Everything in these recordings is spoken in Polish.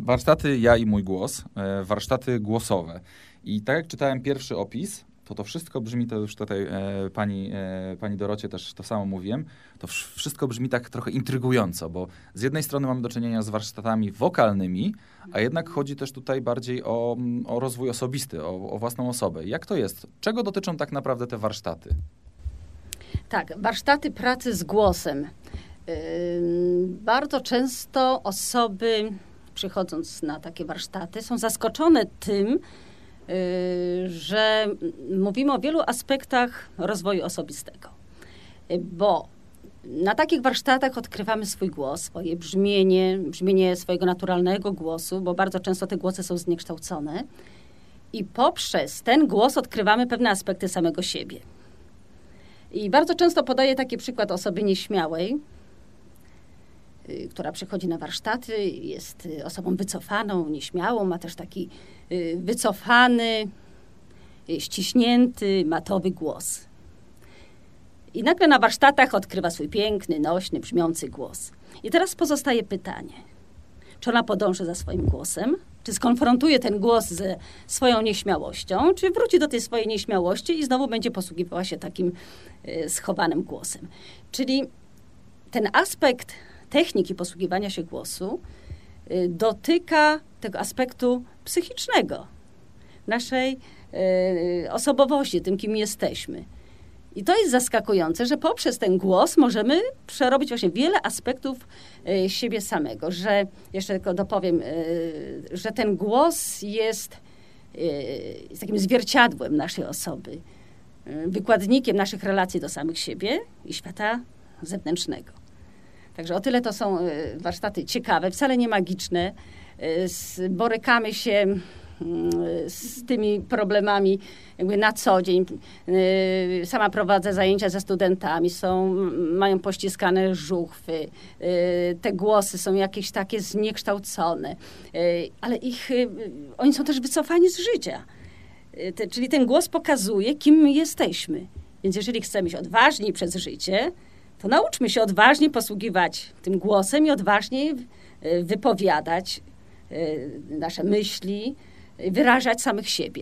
Warsztaty Ja i mój głos, warsztaty głosowe. I tak jak czytałem pierwszy opis, to wszystko brzmi, to już tutaj pani Dorocie też to samo mówiłem, to wszystko brzmi tak trochę intrygująco, bo z jednej strony mamy do czynienia z warsztatami wokalnymi, a jednak chodzi też tutaj bardziej o rozwój osobisty, o własną osobę. Jak to jest? Czego dotyczą tak naprawdę te warsztaty? Tak, warsztaty pracy z głosem. Bardzo często osoby, przychodząc na takie warsztaty, są zaskoczone tym, że mówimy o wielu aspektach rozwoju osobistego. Bo na takich warsztatach odkrywamy swój głos, swoje brzmienie swojego naturalnego głosu, bo bardzo często te głosy są zniekształcone. I poprzez ten głos odkrywamy pewne aspekty samego siebie. I bardzo często podaję taki przykład osoby nieśmiałej, która przychodzi na warsztaty, jest osobą wycofaną, nieśmiałą, ma też taki wycofany, ściśnięty, matowy głos. I nagle na warsztatach odkrywa swój piękny, nośny, brzmiący głos. I teraz pozostaje pytanie, czy ona podąży za swoim głosem, czy skonfrontuje ten głos ze swoją nieśmiałością, czy wróci do tej swojej nieśmiałości i znowu będzie posługiwała się takim schowanym głosem. Czyli ten aspekt techniki posługiwania się głosu dotyka tego aspektu psychicznego, naszej osobowości, tym, kim jesteśmy. I to jest zaskakujące, że poprzez ten głos możemy przerobić właśnie wiele aspektów siebie samego, że, jeszcze tylko dopowiem, że ten głos jest takim zwierciadłem naszej osoby, wykładnikiem naszych relacji do samych siebie i świata zewnętrznego. Także o tyle to są warsztaty ciekawe, wcale nie magiczne. Borykamy się z tymi problemami jakby na co dzień. Sama prowadzę zajęcia ze studentami, mają pościskane żuchwy, te głosy są jakieś takie zniekształcone, ale oni są też wycofani z życia. Czyli ten głos pokazuje, kim my jesteśmy. Więc jeżeli chcemy być odważni przez życie, to nauczmy się odważnie posługiwać tym głosem i odważnie wypowiadać nasze myśli, wyrażać samych siebie.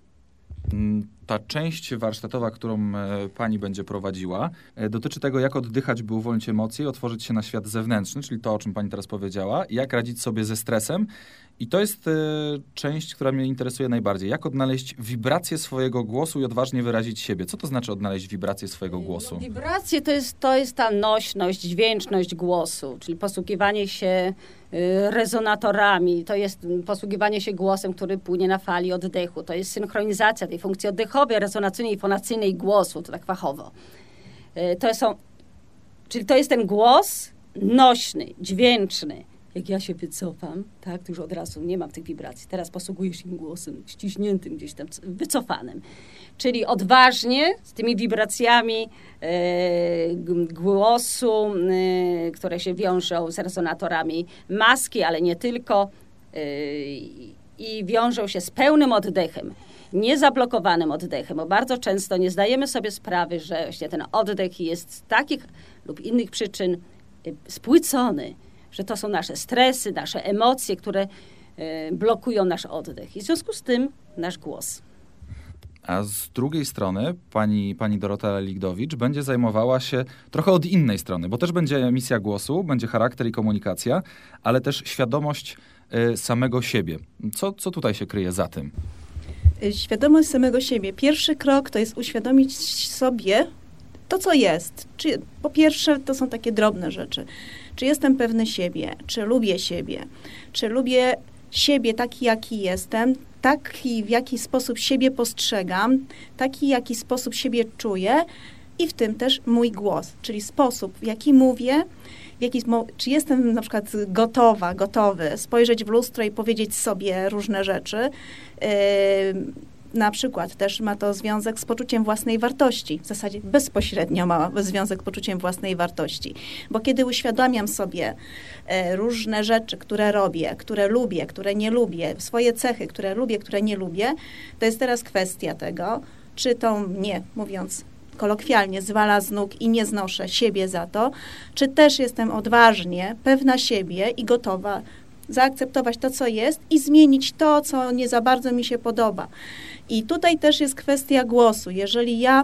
Ta część warsztatowa, którą pani będzie prowadziła, dotyczy tego, jak oddychać, by uwolnić emocje i otworzyć się na świat zewnętrzny, czyli to, o czym pani teraz powiedziała, jak radzić sobie ze stresem. I to jest część, która mnie interesuje najbardziej. Jak odnaleźć wibrację swojego głosu i odważnie wyrazić siebie? Co to znaczy odnaleźć wibrację swojego głosu? Wibracje to jest ta nośność, dźwięczność głosu, czyli posługiwanie się rezonatorami. To jest posługiwanie się głosem, który płynie na fali oddechu. To jest synchronizacja tej funkcji oddechowej, rezonacyjnej i fonacyjnej głosu, to tak fachowo. Czyli to jest ten głos nośny, dźwięczny. Jak ja się wycofam, tak, to już od razu nie mam tych wibracji. Teraz posługuję się głosem ściśniętym, gdzieś tam wycofanym. Czyli odważnie z tymi wibracjami głosu, które się wiążą z rezonatorami maski, ale nie tylko, i wiążą się z pełnym oddechem, niezablokowanym oddechem, bo bardzo często nie zdajemy sobie sprawy, że właśnie ten oddech jest z takich lub innych przyczyn spłycony, że to są nasze stresy, nasze emocje, które blokują nasz oddech. I w związku z tym nasz głos. A z drugiej strony pani Dorota Ligdowicz będzie zajmowała się trochę od innej strony, bo też będzie emisja głosu, będzie charakter i komunikacja, ale też świadomość samego siebie. Co tutaj się kryje za tym? Świadomość samego siebie. Pierwszy krok to jest uświadomić sobie to, co jest. Po pierwsze, to są takie drobne rzeczy. Czy jestem pewny siebie? Czy lubię siebie taki, jaki jestem? Taki, w jaki sposób siebie postrzegam? Taki, w jaki sposób siebie czuję? I w tym też mój głos, czyli sposób, w jaki mówię, czy jestem na przykład gotowy spojrzeć w lustro i powiedzieć sobie różne rzeczy. Na przykład też ma to związek z poczuciem własnej wartości. W zasadzie bezpośrednio ma związek z poczuciem własnej wartości. Bo kiedy uświadamiam sobie różne rzeczy, które robię, które lubię, które nie lubię, swoje cechy, które lubię, które nie lubię, to jest teraz kwestia tego, czy to mnie, mówiąc kolokwialnie, zwala z nóg i nie znoszę siebie za to, czy też jestem odważnie pewna siebie i gotowa zaakceptować to, co jest i zmienić to, co nie za bardzo mi się podoba. I tutaj też jest kwestia głosu. Jeżeli ja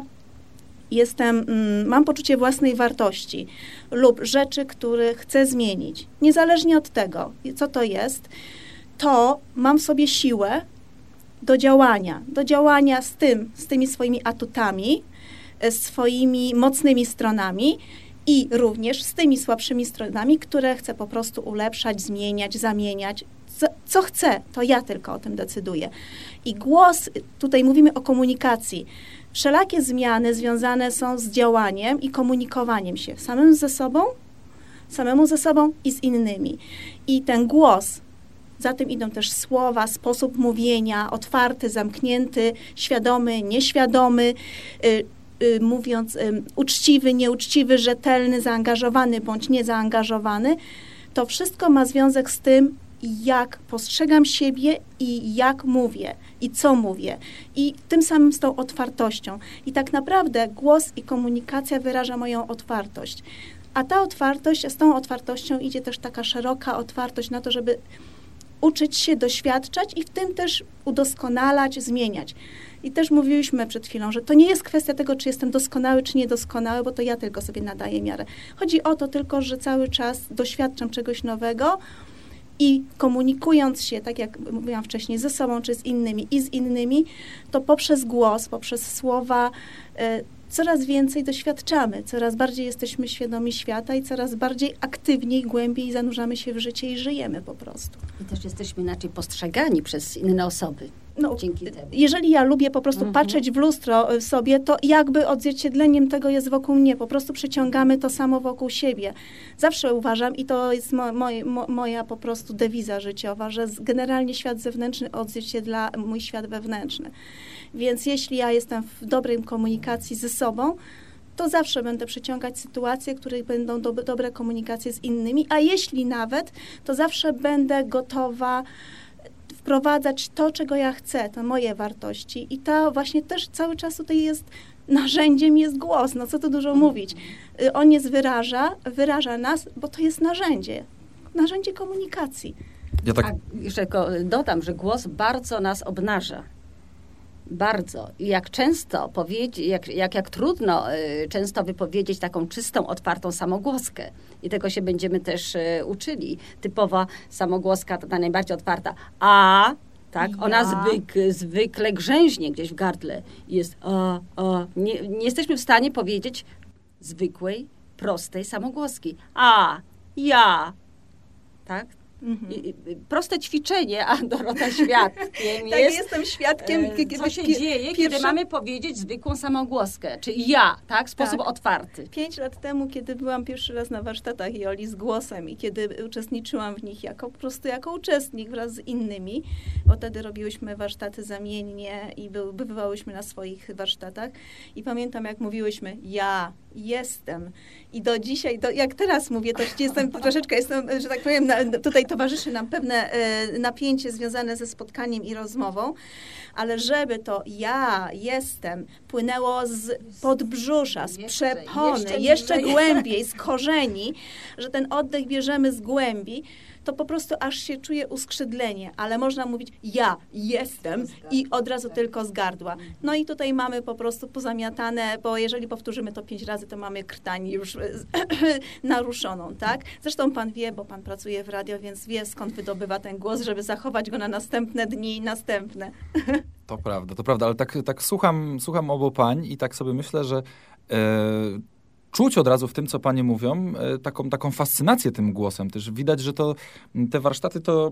mam poczucie własnej wartości lub rzeczy, które chcę zmienić, niezależnie od tego, co to jest, to mam w sobie siłę do działania z tymi swoimi atutami, swoimi mocnymi stronami i również z tymi słabszymi stronami, które chcę po prostu ulepszać, zmieniać, zamieniać. Co chcę, to ja tylko o tym decyduję. I głos, tutaj mówimy o komunikacji. Wszelakie zmiany związane są z działaniem i komunikowaniem się samemu ze sobą i z innymi. I ten głos, za tym idą też słowa, sposób mówienia, otwarty, zamknięty, świadomy, nieświadomy, mówiąc uczciwy, nieuczciwy, rzetelny, zaangażowany bądź niezaangażowany. To wszystko ma związek z tym, jak postrzegam siebie i jak mówię i co mówię. I tym samym z tą otwartością. I tak naprawdę głos i komunikacja wyraża moją otwartość. A ta otwartość, z tą otwartością idzie też taka szeroka otwartość na to, żeby uczyć się, doświadczać i w tym też udoskonalać, zmieniać. I też mówiliśmy przed chwilą, że to nie jest kwestia tego, czy jestem doskonały, czy niedoskonały, bo to ja tylko sobie nadaję miarę. Chodzi o to tylko, że cały czas doświadczam czegoś nowego i komunikując się, tak jak mówiłam wcześniej, ze sobą, czy z innymi, to poprzez głos, poprzez słowa coraz więcej doświadczamy, coraz bardziej jesteśmy świadomi świata i coraz bardziej aktywniej, głębiej zanurzamy się w życie i żyjemy po prostu. I też jesteśmy inaczej postrzegani przez inne osoby. No, dzięki temu. Jeżeli ja lubię po prostu patrzeć w lustro w sobie, to jakby odzwierciedleniem tego jest wokół mnie. Po prostu przyciągamy to samo wokół siebie. Zawsze uważam, i to jest moja po prostu dewiza życiowa, że generalnie świat zewnętrzny odzwierciedla mój świat wewnętrzny. Więc jeśli ja jestem w dobrej komunikacji ze sobą, to zawsze będę przyciągać sytuacje, w których będą dobre komunikacje z innymi, a jeśli nawet, to zawsze będę gotowa wprowadzać to, czego ja chcę, to moje wartości. I to właśnie też cały czas tutaj jest narzędziem, jest głos. No co tu dużo mówić. On jest wyraża nas, bo to jest narzędzie komunikacji. Ja tak... A jeszcze dodam, że głos bardzo nas obnaża. Bardzo. I jak często jak trudno często wypowiedzieć taką czystą, otwartą samogłoskę. I tego się będziemy też uczyli. Typowa samogłoska, ta najbardziej otwarta. A, tak, ona zwykle grzęźnie gdzieś w gardle. Jest nie jesteśmy w stanie powiedzieć zwykłej, prostej samogłoski. A, ja, tak? Proste ćwiczenie, a Dorota świadkiem tak, jest. Jestem świadkiem. Co się dzieje, kiedy mamy powiedzieć zwykłą samogłoskę, czyli ja, tak? Sposób otwarty. 5 lat temu, kiedy byłam pierwszy raz na warsztatach Joli z głosem i kiedy uczestniczyłam w nich po prostu jako uczestnik wraz z innymi, bo wtedy robiłyśmy warsztaty zamiennie i bywałyśmy na swoich warsztatach i pamiętam, jak mówiłyśmy ja jestem. I do dzisiaj, jak teraz mówię, to jestem, że tak powiem, tutaj towarzyszy nam pewne napięcie związane ze spotkaniem i rozmową, ale żeby to ja jestem płynęło z podbrzusza, z przepony, jeszcze głębiej, z korzeni, że ten oddech bierzemy z głębi, to po prostu aż się czuje uskrzydlenie, ale można mówić ja jestem i od razu tylko z gardła. No i tutaj mamy po prostu pozamiatane, bo jeżeli powtórzymy to 5 razy, to mamy krtań już naruszoną, tak? Zresztą pan wie, bo pan pracuje w radio, więc wie, skąd wydobywa ten głos, żeby zachować go na następne dni i następne. To prawda, ale tak słucham obu pań i tak sobie myślę, że czuć od razu w tym, co panie mówią, taką fascynację tym głosem. Też widać, że te warsztaty to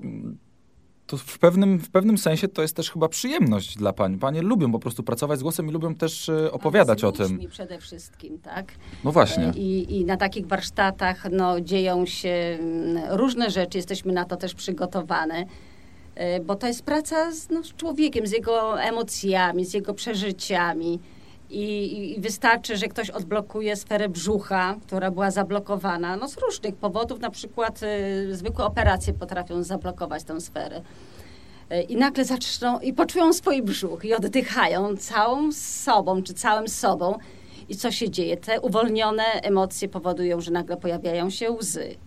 w pewnym sensie to jest też chyba przyjemność dla pań. Panie lubią po prostu pracować z głosem i lubią też opowiadać o tym. Przede wszystkim, tak? No właśnie. I na takich warsztatach dzieją się różne rzeczy, jesteśmy na to też przygotowane. Bo to jest praca z człowiekiem, z jego emocjami, z jego przeżyciami. I wystarczy, że ktoś odblokuje sferę brzucha, która była zablokowana. Z różnych powodów, na przykład zwykłe operacje potrafią zablokować tę sferę. I nagle zaczną i poczują swój brzuch i oddychają całą sobą, czy całym sobą. I co się dzieje? Te uwolnione emocje powodują, że nagle pojawiają się łzy.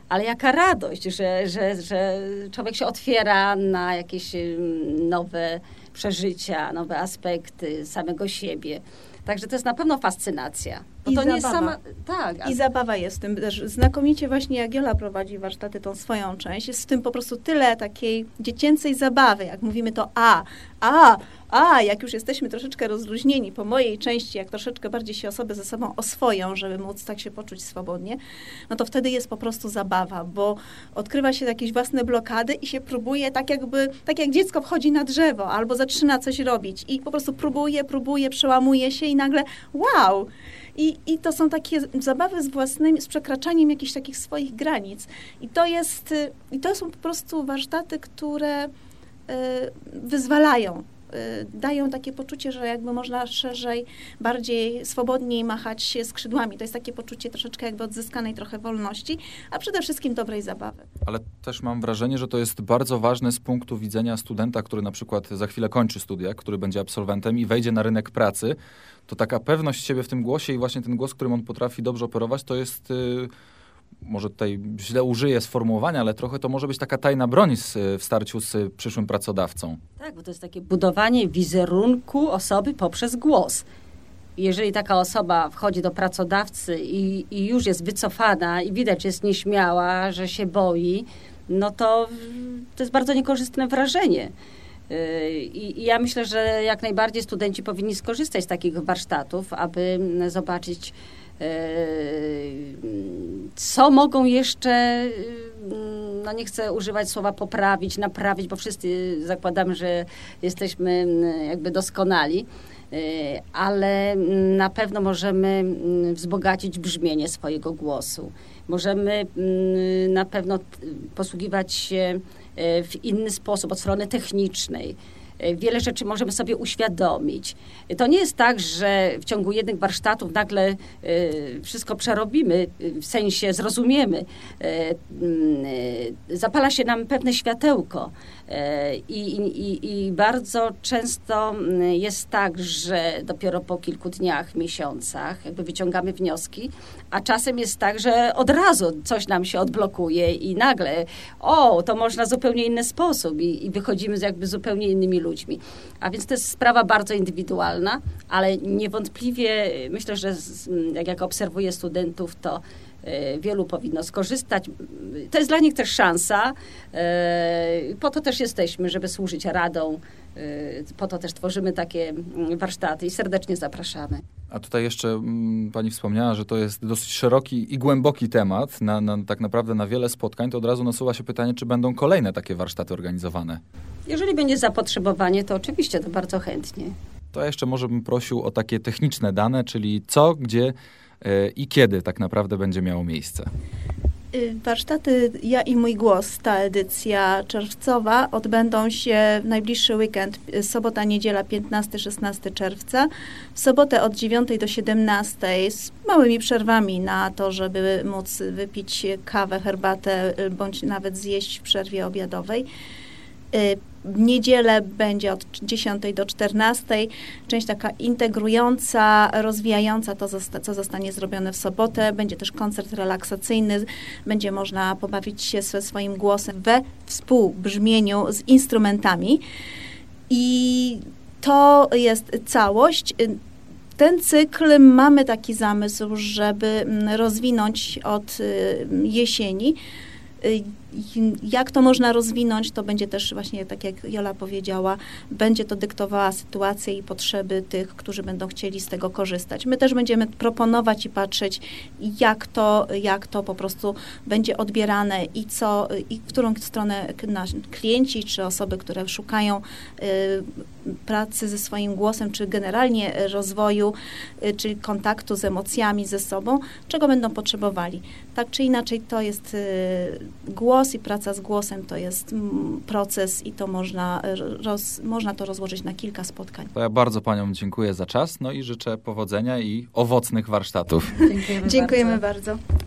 Ale jaka radość, że człowiek się otwiera na jakieś nowe przeżycia, nowe aspekty samego siebie. Także to jest na pewno fascynacja. Bo I to zabawa. nie jest sama... Tak. I zabawa jest w tym też znakomicie właśnie, jak Jola prowadzi warsztaty, tą swoją część. Jest w tym po prostu tyle takiej dziecięcej zabawy. Jak mówimy to jak już jesteśmy troszeczkę rozluźnieni po mojej części, jak troszeczkę bardziej się osoby ze sobą oswoją, żeby móc tak się poczuć swobodnie, no to wtedy jest po prostu zabawa, bo odkrywa się jakieś własne blokady i się próbuje tak jak dziecko wchodzi na drzewo albo zaczyna coś robić i po prostu próbuje, przełamuje się i nagle wow! I to są takie zabawy z przekraczaniem jakichś takich swoich granic. I to są po prostu warsztaty, które wyzwalają, dają takie poczucie, że jakby można szerzej, bardziej swobodniej machać się skrzydłami. To jest takie poczucie troszeczkę jakby odzyskanej trochę wolności, a przede wszystkim dobrej zabawy. Ale też mam wrażenie, że to jest bardzo ważne z punktu widzenia studenta, który na przykład za chwilę kończy studia, który będzie absolwentem i wejdzie na rynek pracy, to taka pewność siebie w tym głosie i właśnie ten głos, którym on potrafi dobrze operować, to jest... może tutaj źle użyję sformułowania, ale trochę to może być taka tajna broń w starciu z przyszłym pracodawcą. Tak, bo to jest takie budowanie wizerunku osoby poprzez głos. Jeżeli taka osoba wchodzi do pracodawcy i już jest wycofana i widać, że jest nieśmiała, że się boi, no to jest bardzo niekorzystne wrażenie. I ja myślę, że jak najbardziej studenci powinni skorzystać z takich warsztatów, aby zobaczyć, co mogą jeszcze, no nie chcę używać słowa poprawić, naprawić, bo wszyscy zakładamy, że jesteśmy jakby doskonali, ale na pewno możemy wzbogacić brzmienie swojego głosu. Możemy na pewno posługiwać się w inny sposób, od strony technicznej. Wiele rzeczy możemy sobie uświadomić. To nie jest tak, że w ciągu jednych warsztatów nagle wszystko przerobimy, w sensie zrozumiemy. Zapala się nam pewne światełko. I bardzo często jest tak, że dopiero po kilku dniach, miesiącach jakby wyciągamy wnioski, a czasem jest tak, że od razu coś nam się odblokuje i nagle to można w zupełnie inny sposób i wychodzimy z jakby zupełnie innymi ludźmi. A więc to jest sprawa bardzo indywidualna, ale niewątpliwie myślę, że jak obserwuję studentów, to wielu powinno skorzystać. To jest dla nich też szansa. Po to też jesteśmy, żeby służyć radą. Po to też tworzymy takie warsztaty i serdecznie zapraszamy. A tutaj jeszcze pani wspomniała, że to jest dosyć szeroki i głęboki temat, tak naprawdę na wiele spotkań, to od razu nasuwa się pytanie, czy będą kolejne takie warsztaty organizowane. Jeżeli będzie zapotrzebowanie, to oczywiście to bardzo chętnie. To ja jeszcze może bym prosił o takie techniczne dane, czyli co, gdzie i kiedy tak naprawdę będzie miało miejsce. Warsztaty Ja i mój głos, ta edycja czerwcowa, odbędą się w najbliższy weekend, sobota, niedziela, 15-16 czerwca. W sobotę od 9 do 17 z małymi przerwami na to, żeby móc wypić kawę, herbatę bądź nawet zjeść w przerwie obiadowej. W niedzielę będzie od 10 do 14. Część taka integrująca, rozwijająca to, co zostanie zrobione w sobotę. Będzie też koncert relaksacyjny. Będzie można pobawić się ze swoim głosem we współbrzmieniu z instrumentami. I to jest całość. Ten cykl mamy taki zamysł, żeby rozwinąć od jesieni. Jak to można rozwinąć, to będzie też właśnie, tak jak Jola powiedziała, będzie to dyktowała sytuację i potrzeby tych, którzy będą chcieli z tego korzystać. My też będziemy proponować i patrzeć, jak to po prostu będzie odbierane i w którą stronę klienci, czy osoby, które szukają pracy ze swoim głosem, czy generalnie rozwoju, czyli kontaktu z emocjami ze sobą, czego będą potrzebowali. Tak czy inaczej, to jest głos i praca z głosem to jest proces i to można to rozłożyć na kilka spotkań. To ja bardzo paniom dziękuję za czas, no i życzę powodzenia i owocnych warsztatów. Dziękujemy bardzo.